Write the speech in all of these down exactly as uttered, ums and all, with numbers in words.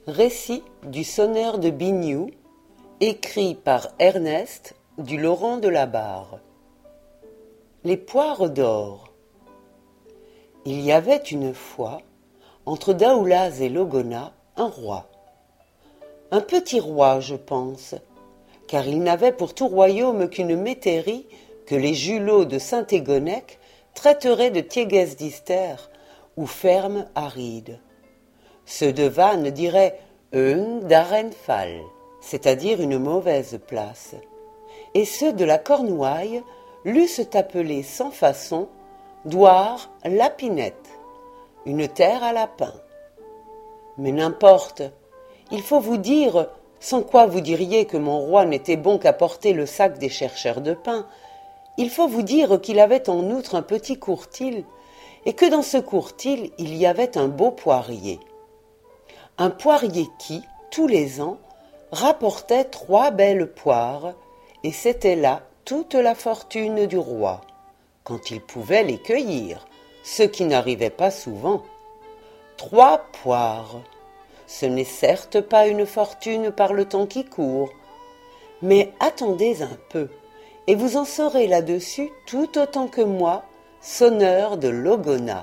Récit du sonneur de Biniou, écrit par Ernest du Laurent de la Barre. Les poires d'or. Il y avait une fois, entre Daoulaz et Logona, un roi. Un petit roi, je pense, car il n'avait pour tout royaume qu'une métairie que les julots de Saint-Égonec traiteraient de Tiéguès-d'Ister ou ferme aride. Ceux de Vannes diraient « Eun d'Arenfal », c'est-à-dire une mauvaise place. Et ceux de la Cornouaille l'eussent appelé sans façon « Douar Lapinette », une terre à lapin. Mais n'importe, il faut vous dire, sans quoi vous diriez que mon roi n'était bon qu'à porter le sac des chercheurs de pain, il faut vous dire qu'il avait en outre un petit courtil, et que dans ce courtil il y avait un beau poirier. Un poirier qui, tous les ans, rapportait trois belles poires, et c'était là toute la fortune du roi, quand il pouvait les cueillir, ce qui n'arrivait pas souvent. Trois poires, ce n'est certes pas une fortune par le temps qui court, mais attendez un peu, et vous en saurez là-dessus tout autant que moi, sonneur de Logona.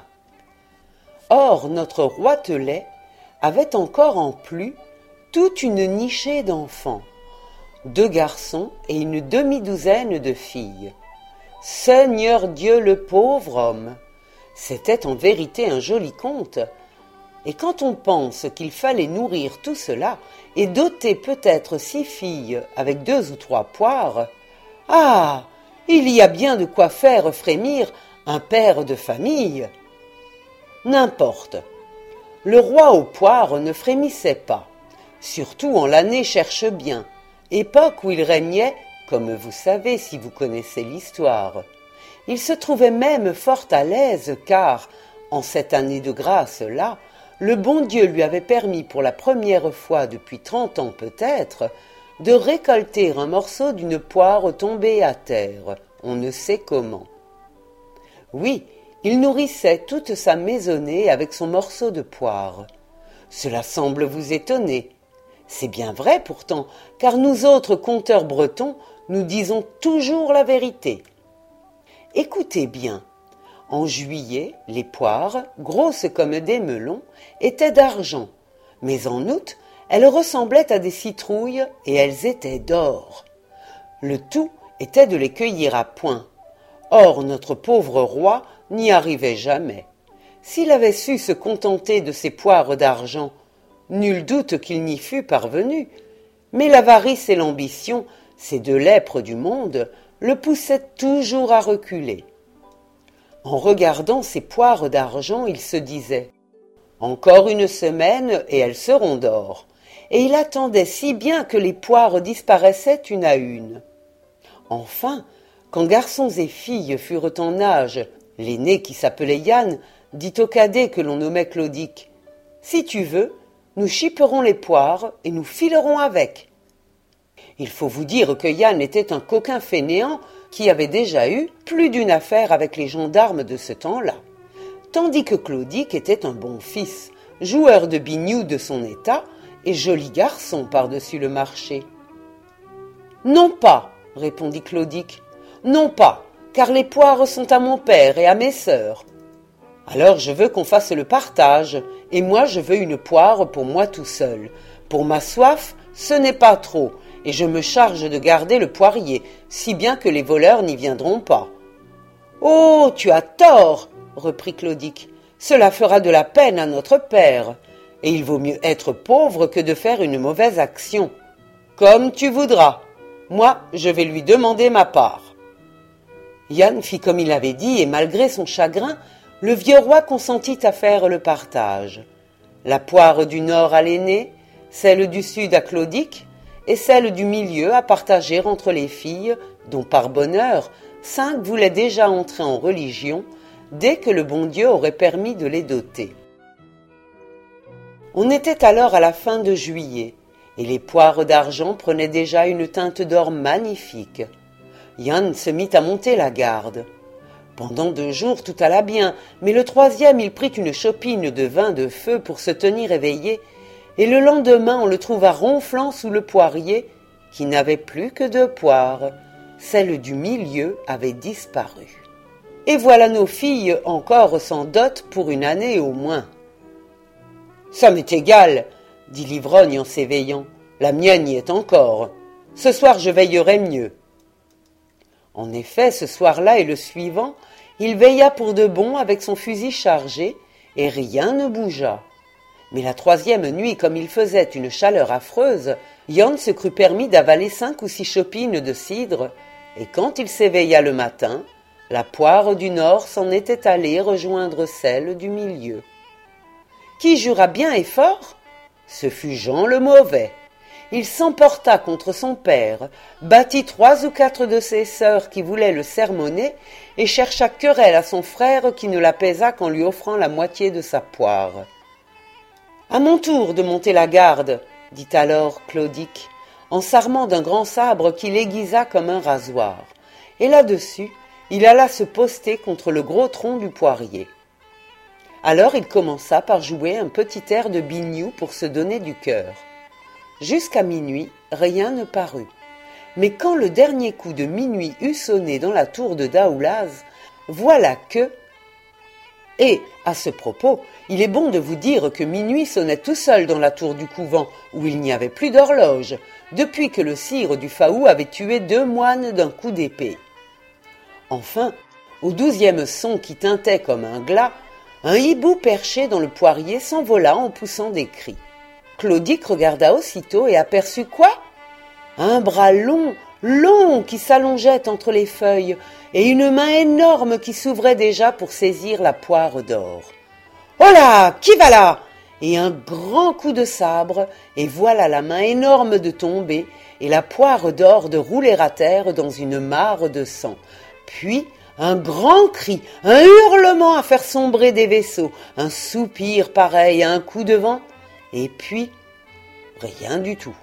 Or, notre roitelet avait encore en plus toute une nichée d'enfants, deux garçons et une demi-douzaine de filles. Seigneur Dieu, le pauvre homme! C'était en vérité un joli conte. Et quand on pense qu'il fallait nourrir tout cela et doter peut-être six filles avec deux ou trois poires, ah, il y a bien de quoi faire frémir un père de famille. N'importe. Le roi aux poires ne frémissait pas, surtout en l'année cherche bien, époque où il régnait, comme vous savez si vous connaissez l'histoire. Il se trouvait même fort à l'aise car, en cette année de grâce-là, le bon Dieu lui avait permis pour la première fois depuis trente ans peut-être, de récolter un morceau d'une poire tombée à terre, on ne sait comment. Oui, il nourrissait toute sa maisonnée avec son morceau de poire. Cela semble vous étonner. C'est bien vrai pourtant, car nous autres conteurs bretons, nous disons toujours la vérité. Écoutez bien. En juillet, les poires, grosses comme des melons, étaient d'argent, mais en août, elles ressemblaient à des citrouilles et elles étaient d'or. Le tout était de les cueillir à point. Or, notre pauvre roi n'y arrivait jamais. S'il avait su se contenter de ces poires d'argent, nul doute qu'il n'y fût parvenu. Mais l'avarice et l'ambition, ces deux lèpres du monde, le poussaient toujours à reculer. En regardant ces poires d'argent, il se disait « Encore une semaine et elles seront d'or », et il attendait si bien que les poires disparaissaient une à une. Enfin, quand garçons et filles furent en âge, l'aîné qui s'appelait Yann dit au cadet que l'on nommait Claudic « Si tu veux, nous chipperons les poires et nous filerons avec. » Il faut vous dire que Yann était un coquin fainéant qui avait déjà eu plus d'une affaire avec les gendarmes de ce temps-là, tandis que Claudic était un bon fils, joueur de biniou de son état et joli garçon par-dessus le marché. « Non pas, répondit Claudic, non pas, car les poires sont à mon père et à mes sœurs. Alors je veux qu'on fasse le partage, et moi je veux une poire pour moi tout seul. Pour ma soif, ce n'est pas trop, et je me charge de garder le poirier, si bien que les voleurs n'y viendront pas. »« Oh, tu as tort, reprit Claudic, cela fera de la peine à notre père, et il vaut mieux être pauvre que de faire une mauvaise action. Comme tu voudras, moi je vais lui demander ma part. » Yann fit comme il avait dit, et malgré son chagrin, le vieux roi consentit à faire le partage. La poire du nord à l'aîné, celle du sud à Claudic, et celle du milieu à partager entre les filles, dont par bonheur, cinq voulaient déjà entrer en religion, dès que le bon Dieu aurait permis de les doter. On était alors à la fin de juillet, et les poires d'argent prenaient déjà une teinte d'or magnifique. Yann se mit à monter la garde. Pendant deux jours, tout alla bien, mais le troisième, il prit une chopine de vin de feu pour se tenir éveillé, et le lendemain on le trouva ronflant sous le poirier, qui n'avait plus que deux poires. Celle du milieu avait disparu. Et voilà nos filles encore sans dot pour une année au moins. « Ça m'est égal, » dit l'ivrogne en s'éveillant. « La mienne y est encore. Ce soir je veillerai mieux. » En effet, ce soir-là et le suivant, il veilla pour de bon avec son fusil chargé, et rien ne bougea. Mais la troisième nuit, comme il faisait une chaleur affreuse, Jan se crut permis d'avaler cinq ou six chopines de cidre, et quand il s'éveilla le matin, la poire du nord s'en était allée rejoindre celle du milieu. Qui jura bien et fort? Ce fut Jean le mauvais. Il s'emporta contre son père, battit trois ou quatre de ses sœurs qui voulaient le sermonner, et chercha querelle à son frère qui ne l'apaisa qu'en lui offrant la moitié de sa poire. « À mon tour de monter la garde, » dit alors Clodic, en s'armant d'un grand sabre qu'il aiguisa comme un rasoir, et là-dessus, il alla se poster contre le gros tronc du poirier. Alors il commença par jouer un petit air de biniou pour se donner du cœur. Jusqu'à minuit, rien ne parut. Mais quand le dernier coup de minuit eut sonné dans la tour de Daoulaz, voilà que... Et, à ce propos, il est bon de vous dire que minuit sonnait tout seul dans la tour du couvent, où il n'y avait plus d'horloge, depuis que le sire du Faou avait tué deux moines d'un coup d'épée. Enfin, au douzième son qui tintait comme un glas, un hibou perché dans le poirier s'envola en poussant des cris. Clodic regarda aussitôt et aperçut quoi? Un bras long, long qui s'allongeait entre les feuilles, et une main énorme qui s'ouvrait déjà pour saisir la poire d'or. « Oh là! Qui va là ?» Et un grand coup de sabre, et voilà la main énorme de tomber, et la poire d'or de rouler à terre dans une mare de sang. Puis un grand cri, un hurlement à faire sombrer des vaisseaux, un soupir pareil à un coup de vent, et puis rien du tout.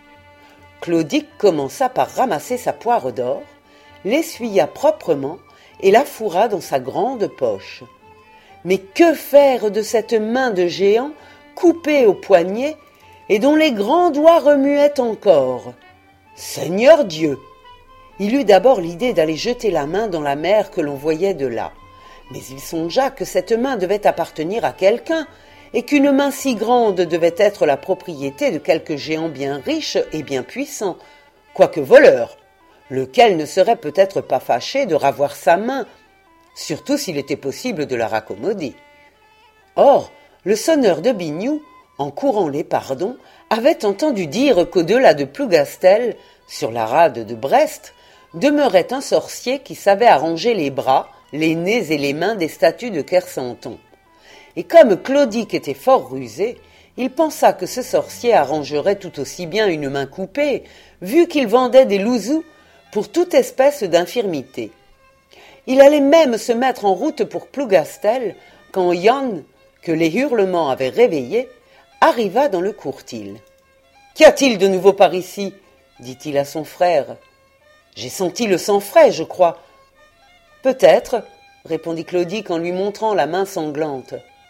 Clodic commença par ramasser sa poire d'or, l'essuya proprement et la fourra dans sa grande poche. Mais que faire de cette main de géant coupée au poignet et dont les grands doigts remuaient encore? Seigneur Dieu! Il eut d'abord l'idée d'aller jeter la main dans la mer que l'on voyait de là. Mais il songea que cette main devait appartenir à quelqu'un, et qu'une main si grande devait être la propriété de quelque géant bien riche et bien puissant, quoique voleur, lequel ne serait peut-être pas fâché de ravoir sa main, surtout s'il était possible de la raccommoder. Or, le sonneur de biniou, en courant les pardons, avait entendu dire qu'au-delà de Plougastel, sur la rade de Brest, demeurait un sorcier qui savait arranger les bras, les nez et les mains des statues de Kersanton. Et comme Clodic était fort rusé, il pensa que ce sorcier arrangerait tout aussi bien une main coupée, vu qu'il vendait des louzous pour toute espèce d'infirmité. Il allait même se mettre en route pour Plougastel, quand Jan, que les hurlements avaient réveillé, arriva dans le courtil. « Qu'y a-t-il de nouveau par ici ?» dit-il à son frère. « J'ai senti le sang frais, je crois. »« Peut-être, » répondit Clodic en lui montrant la main sanglante.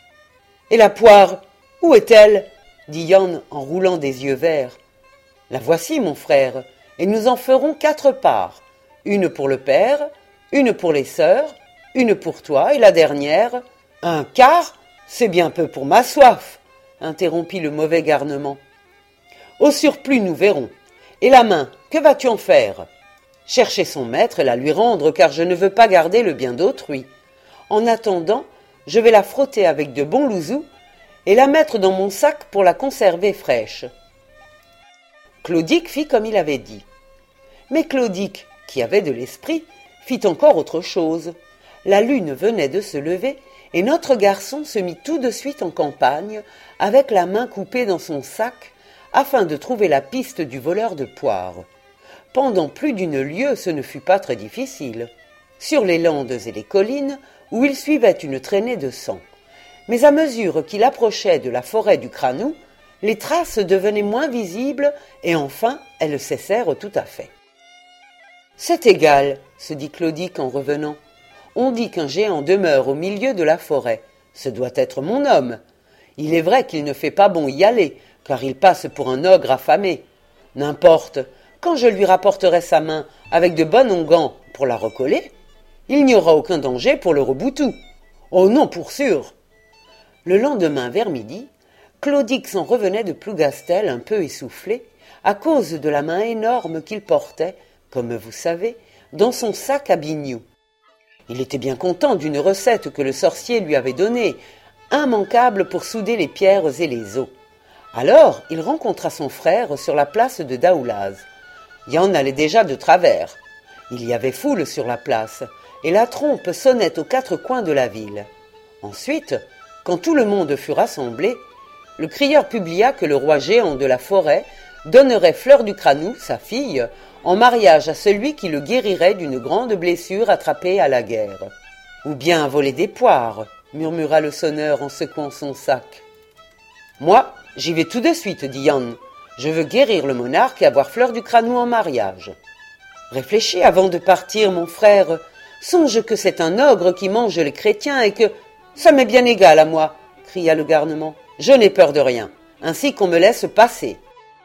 « Et la poire, où est-elle » dit Jan en roulant des yeux verts. « La voici, mon frère, et nous en ferons quatre parts, une pour le père, une pour les sœurs, une pour toi, et la dernière... »« Un quart, c'est bien peu pour ma soif, » interrompit le mauvais garnement. « Au surplus, nous verrons. Et la main, que vas-tu en faire ? Chercher son maître et la lui rendre, car je ne veux pas garder le bien d'autrui. En attendant, je vais la frotter avec de bons louzous et la mettre dans mon sac pour la conserver fraîche. » Clodic fit comme il avait dit. Mais Clodic, qui avait de l'esprit, fit encore autre chose. La lune venait de se lever et notre garçon se mit tout de suite en campagne, avec la main coupée dans son sac, afin de trouver la piste du voleur de poires. Pendant plus d'une lieue, ce ne fut pas très difficile. Sur les landes et les collines, où il suivait une traînée de sang. Mais à mesure qu'il approchait de la forêt du Cranou, les traces devenaient moins visibles et enfin elles cessèrent tout à fait. « C'est égal, » se dit Clodic en revenant. « On dit qu'un géant demeure au milieu de la forêt. Ce doit être mon homme. Il est vrai qu'il ne fait pas bon y aller, car il passe pour un ogre affamé. N'importe, quand je lui rapporterai sa main avec de bons onguents pour la recoller, il n'y aura aucun danger pour le reboutou. Oh non, pour sûr. Le lendemain, vers midi, Claudique s'en revenait de Plougastel un peu essoufflé, à cause de la main énorme qu'il portait, comme vous savez, dans son sac à biniou. Il était bien content d'une recette que le sorcier lui avait donnée, immanquable pour souder les pierres et les os. Alors, il rencontra son frère sur la place de Daoulaz. Yann allait déjà de travers. Il y avait foule sur la place, et la trompe sonnait aux quatre coins de la ville. Ensuite, quand tout le monde fut rassemblé, le crieur publia que le roi géant de la forêt donnerait Fleur du Cranou, sa fille, en mariage à celui qui le guérirait d'une grande blessure attrapée à la guerre. « Ou bien voler des poires », murmura le sonneur en secouant son sac. « Moi, j'y vais tout de suite, dit Yann. Je veux guérir le monarque et avoir Fleur du Cranou en mariage. »« Réfléchis avant de partir, mon frère. Songe que c'est un ogre qui mange les chrétiens et que... »« Ça m'est bien égal à moi, » cria le garnement. « Je n'ai peur de rien, ainsi qu'on me laisse passer. »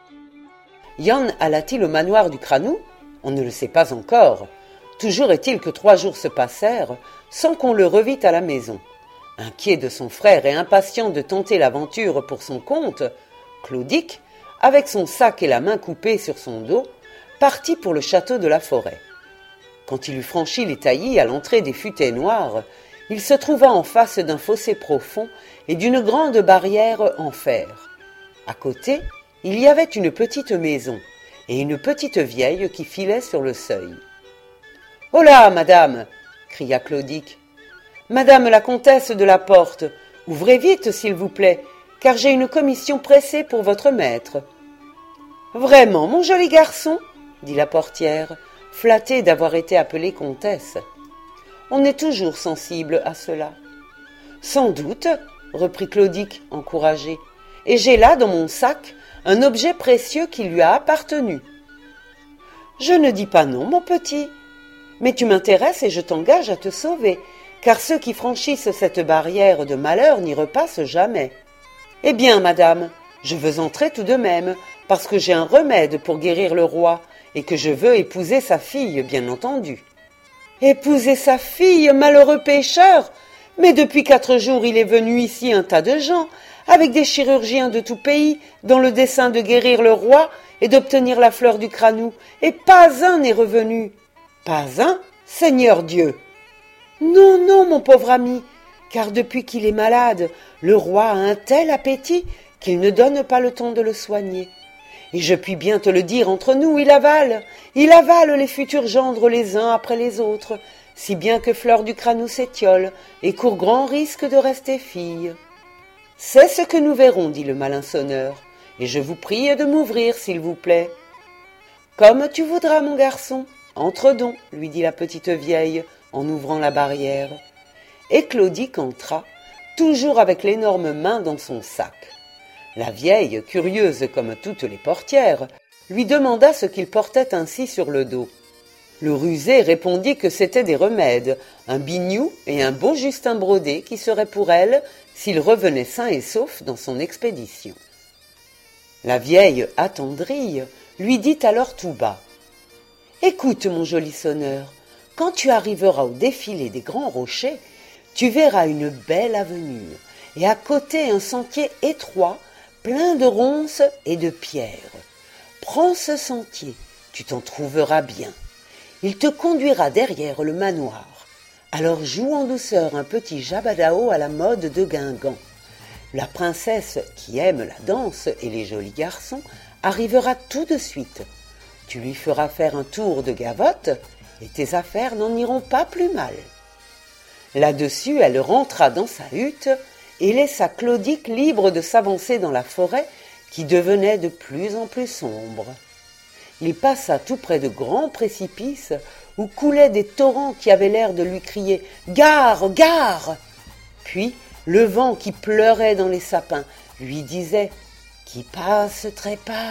Yann alla-t-il au manoir du Cranou? On ne le sait pas encore. Toujours est-il que trois jours se passèrent sans qu'on le revît à la maison. Inquiet de son frère et impatient de tenter l'aventure pour son compte, Claudique, avec son sac et la main coupée sur son dos, partit pour le château de la forêt. Quand il eut franchi les taillis à l'entrée des futaies noires, il se trouva en face d'un fossé profond et d'une grande barrière en fer. À côté, il y avait une petite maison et une petite vieille qui filait sur le seuil. « Holà, madame !» cria Claudique. « Madame la comtesse de la Porte, ouvrez vite, s'il vous plaît, car j'ai une commission pressée pour votre maître. »« Vraiment, mon joli garçon ?» dit la portière, flattée d'avoir été appelée comtesse. « On est toujours sensible à cela. »« Sans doute, » reprit Claudique, encouragé, « et j'ai là dans mon sac un objet précieux qui lui a appartenu. »« Je ne dis pas non, mon petit, mais tu m'intéresses et je t'engage à te sauver, car ceux qui franchissent cette barrière de malheur n'y repassent jamais. »« Eh bien, madame, je veux entrer tout de même, parce que j'ai un remède pour guérir le roi, et que je veux épouser sa fille, bien entendu. »« Épouser sa fille, malheureux pécheur! Mais depuis quatre jours il est venu ici un tas de gens, avec des chirurgiens de tout pays, dans le dessein de guérir le roi et d'obtenir la fleur du Cranou, et pas un n'est revenu. Pas un, Seigneur Dieu. Non, non, mon pauvre ami, car depuis qu'il est malade, le roi a un tel appétit qu'il ne donne pas le temps de le soigner. Et je puis bien te le dire entre nous, il avale, il avale les futurs gendres les uns après les autres, si bien que Fleur du Cranou s'étiole et court grand risque de rester fille. C'est ce que nous verrons, dit le malin sonneur, et je vous prie de m'ouvrir, s'il vous plaît. Comme tu voudras, mon garçon. Entre donc, lui dit la petite vieille, en ouvrant la barrière. Et Claudique entra, toujours avec l'énorme main dans son sac. La vieille, curieuse comme toutes les portières, lui demanda ce qu'il portait ainsi sur le dos. Le rusé répondit que c'étaient des remèdes, un biniou et un beau Justin brodé qui serait pour elle s'il revenait sain et sauf dans son expédition. La vieille, attendrie, lui dit alors tout bas. « Écoute, mon joli sonneur, quand tu arriveras au défilé des grands rochers, tu verras une belle avenue, et à côté un sentier étroit, plein de ronces et de pierres. Prends ce sentier, tu t'en trouveras bien. Il te conduira derrière le manoir. Alors joue en douceur un petit jabadao à la mode de Guingamp. La princesse qui aime la danse et les jolis garçons arrivera tout de suite. Tu lui feras faire un tour de gavotte et tes affaires n'en iront pas plus mal. » Là-dessus, elle rentra dans sa hutte et laissa Claudique libre de s'avancer dans la forêt qui devenait de plus en plus sombre. Il passa tout près de grands précipices où coulaient des torrents qui avaient l'air de lui crier « Gare, gare !» Puis le vent qui pleurait dans les sapins lui disait « Qui passe trépasse !»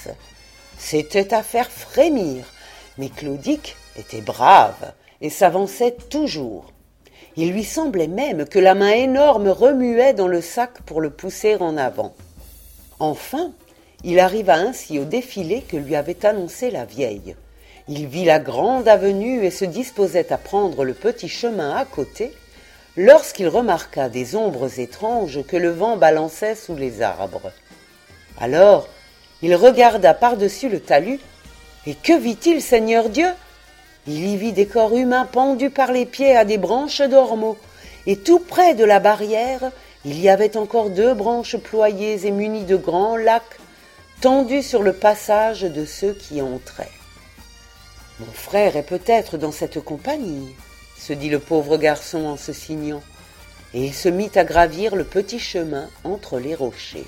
C'était à faire frémir, mais Claudique était brave et s'avançait toujours. Il lui semblait même que la main énorme remuait dans le sac pour le pousser en avant. Enfin, il arriva ainsi au défilé que lui avait annoncé la vieille. Il vit la grande avenue et se disposait à prendre le petit chemin à côté, lorsqu'il remarqua des ombres étranges que le vent balançait sous les arbres. Alors, il regarda par-dessus le talus, et que vit-il, Seigneur Dieu? Il y vit des corps humains pendus par les pieds à des branches d'ormeaux, et tout près de la barrière, il y avait encore deux branches ployées et munies de grands lacs, tendues sur le passage de ceux qui entraient. « Mon frère est peut-être dans cette compagnie, » se dit le pauvre garçon en se signant, et il se mit à gravir le petit chemin entre les rochers.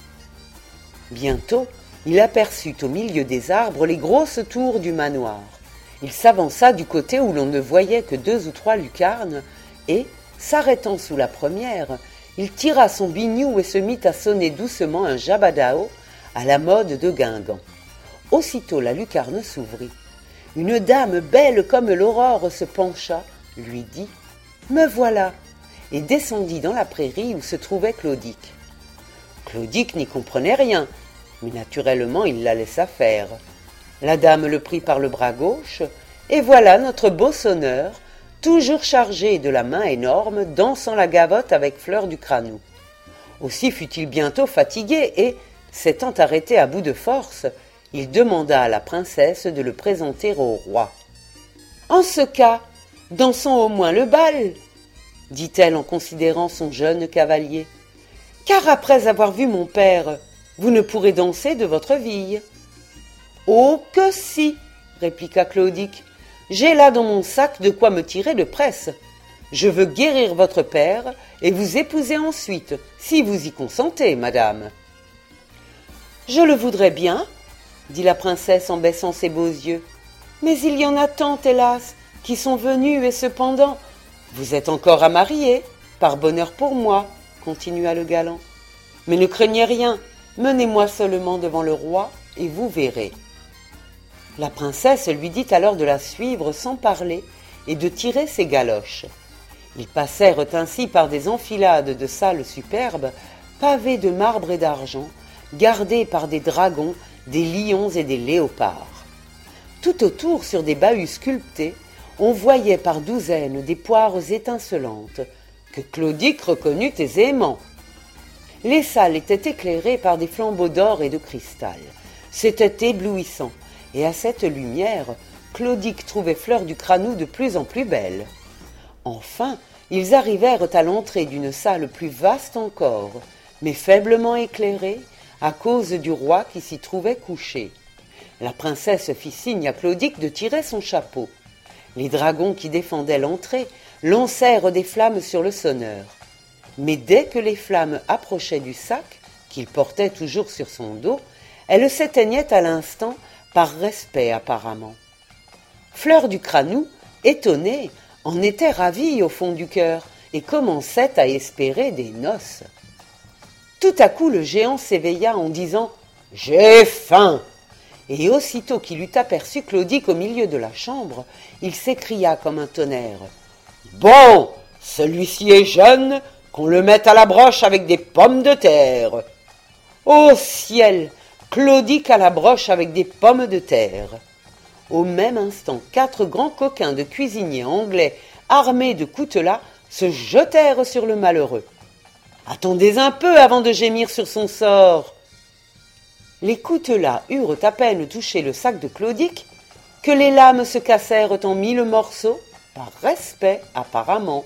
Bientôt, il aperçut au milieu des arbres les grosses tours du manoir. Il s'avança du côté où l'on ne voyait que deux ou trois lucarnes, et, s'arrêtant sous la première, il tira son biniou et se mit à sonner doucement un jabadao à la mode de Guingamp. Aussitôt la lucarne s'ouvrit. Une dame belle comme l'aurore se pencha, lui dit « Me voilà !» et descendit dans la prairie où se trouvait Claudic. Claudic n'y comprenait rien, mais naturellement il la laissa faire. La dame le prit par le bras gauche, et voilà notre beau sonneur, toujours chargé de la main énorme, dansant la gavotte avec Fleur du Crânou. Aussi fut-il bientôt fatigué et, s'étant arrêté à bout de force, il demanda à la princesse de le présenter au roi. « En ce cas, dansons au moins le bal, » dit-elle en considérant son jeune cavalier, « car après avoir vu mon père, vous ne pourrez danser de votre vie. »« Oh que si !» répliqua Claudic. « J'ai là dans mon sac de quoi me tirer de presse. Je veux guérir votre père et vous épouser ensuite, si vous y consentez, madame. »« Je le voudrais bien, » dit la princesse en baissant ses beaux yeux. « Mais il y en a tant, hélas, qui sont venus et cependant... »« Vous êtes encore à marier, par bonheur pour moi, » continua le galant. « Mais ne craignez rien, menez-moi seulement devant le roi et vous verrez. » La princesse lui dit alors de la suivre sans parler et de tirer ses galoches. Ils passèrent ainsi par des enfilades de salles superbes, pavées de marbre et d'argent, gardées par des dragons, des lions et des léopards. Tout autour, sur des bahuts sculptés, on voyait par douzaines des poires étincelantes, que Claudic reconnut aisément. Les salles étaient éclairées par des flambeaux d'or et de cristal. C'était éblouissant, et à cette lumière, Claudic trouvait Fleur du Crânou de plus en plus belle. Enfin, ils arrivèrent à l'entrée d'une salle plus vaste encore, mais faiblement éclairée, à cause du roi qui s'y trouvait couché. La princesse fit signe à Claudic de tirer son chapeau. Les dragons qui défendaient l'entrée lancèrent des flammes sur le sonneur. Mais dès que les flammes approchaient du sac, qu'il portait toujours sur son dos, elles s'éteignaient à l'instant, par respect apparemment. Fleur du Crânou, étonnée, en était ravie au fond du cœur et commençait à espérer des noces. Tout à coup le géant s'éveilla en disant « J'ai faim !» Et aussitôt qu'il eut aperçu Claudic au milieu de la chambre, il s'écria comme un tonnerre. « Bon, celui-ci est jeune, qu'on le mette à la broche avec des pommes de terre. » Ô ciel, Claudic à la broche avec des pommes de terre. Au même instant, quatre grands coquins de cuisiniers anglais, armés de coutelas, se jetèrent sur le malheureux. « Attendez un peu avant de gémir sur son sort !» Les coutelas eurent à peine touché le sac de Claudic que les lames se cassèrent en mille morceaux, par respect apparemment.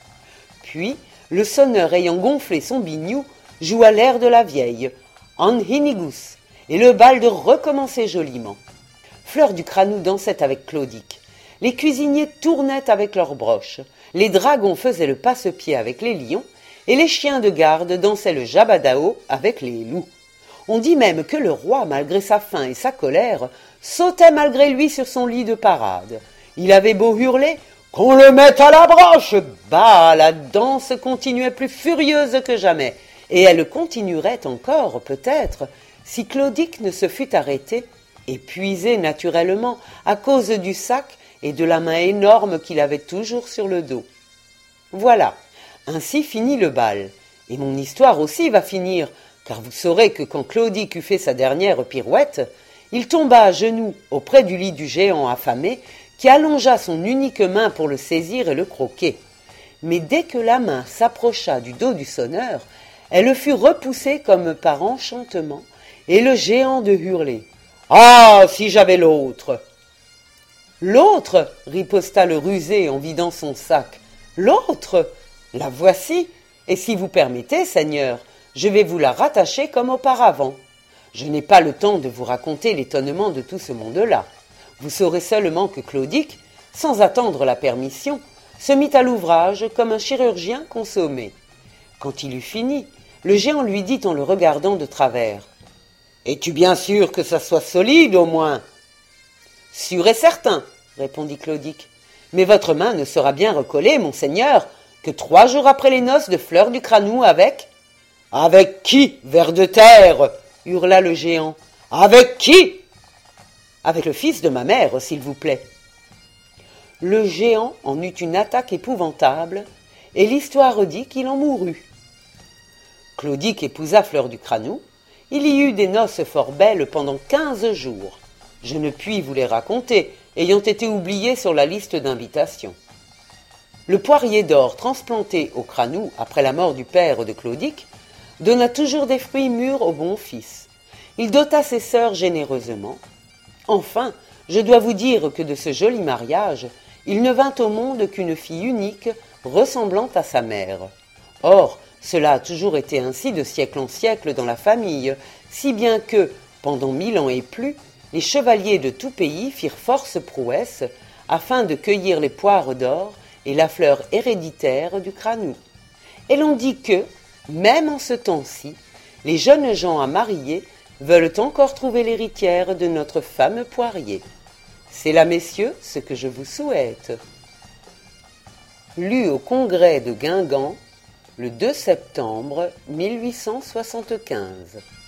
Puis, le sonneur ayant gonflé son biniou, joua l'air de la vieille, en hinigus, et le bal de recommencer joliment. Fleur du Crânou dansait avec Claudic. Les cuisiniers tournaient avec leurs broches, les dragons faisaient le passe-pied avec les lions, et les chiens de garde dansaient le jabadao avec les loups. On dit même que le roi, malgré sa faim et sa colère, sautait malgré lui sur son lit de parade. Il avait beau hurler « Qu'on le mette à la broche !» Bah, la danse continuait plus furieuse que jamais, et elle continuerait encore, peut-être, si Claudic ne se fût arrêté, épuisé naturellement, à cause du sac et de la main énorme qu'il avait toujours sur le dos. Voilà, ainsi finit le bal, et mon histoire aussi va finir, car vous saurez que quand Claudique eut fait sa dernière pirouette, il tomba à genoux auprès du lit du géant affamé, qui allongea son unique main pour le saisir et le croquer. Mais dès que la main s'approcha du dos du sonneur, elle fut repoussée comme par enchantement, et le géant de hurler. « Ah, si j'avais l'autre !» « L'autre » riposta le rusé en vidant son sac. « L'autre ! La voici, et si vous permettez, Seigneur, je vais vous la rattacher comme auparavant. Je n'ai pas le temps de vous raconter l'étonnement de tout ce monde-là. Vous saurez seulement que Claudique, sans attendre la permission, se mit à l'ouvrage comme un chirurgien consommé. Quand il eut fini, le géant lui dit en le regardant de travers. « Es-tu bien sûr que ça soit solide, au moins ?»« Sûr et certain, » répondit Claudique. « Mais votre main ne sera bien recollée, monseigneur, que trois jours après les noces de Fleur du Cranou avec... »« Avec qui, ver de terre ?» hurla le géant. « Avec qui ?»« Avec le fils de ma mère, s'il vous plaît. » Le géant en eut une attaque épouvantable, et l'histoire dit qu'il en mourut. Claudique épousa Fleur du Cranou. Il y eut des noces fort belles pendant quinze jours. Je ne puis vous les raconter, ayant été oubliés sur la liste d'invitation. Le poirier d'or transplanté au Cranou après la mort du père de Claudique donna toujours des fruits mûrs au bon fils. Il dota ses sœurs généreusement. Enfin, je dois vous dire que de ce joli mariage, il ne vint au monde qu'une fille unique, ressemblant à sa mère. Or, cela a toujours été ainsi de siècle en siècle dans la famille, si bien que, pendant mille ans et plus, les chevaliers de tout pays firent force prouesse afin de cueillir les poires d'or et la fleur héréditaire du Cranou. Et l'on dit que, même en ce temps-ci, les jeunes gens à marier veulent encore trouver l'héritière de notre fameux poirier. C'est là, messieurs, ce que je vous souhaite. Lu au congrès de Guingamp le deux septembre mille huit cent soixante-quinze.